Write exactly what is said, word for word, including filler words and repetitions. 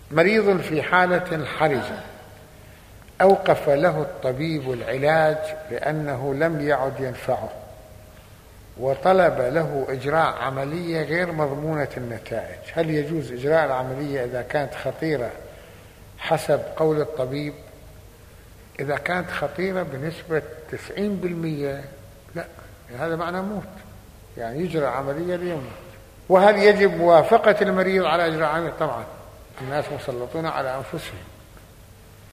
مريض في حالة حرجة أوقف له الطبيب العلاج لأنه لم يعد ينفعه، وطلب له إجراء عملية غير مضمونة النتائج، هل يجوز إجراء العملية إذا كانت خطيرة حسب قول الطبيب؟ إذا كانت خطيرة بنسبة تسعين بالمئة لا، هذا معنى موت، يعني يجرى عملية ليموت. وهل يجب موافقة المريض على إجراء عملية؟ طبعا الناس مسلطون على أنفسهم.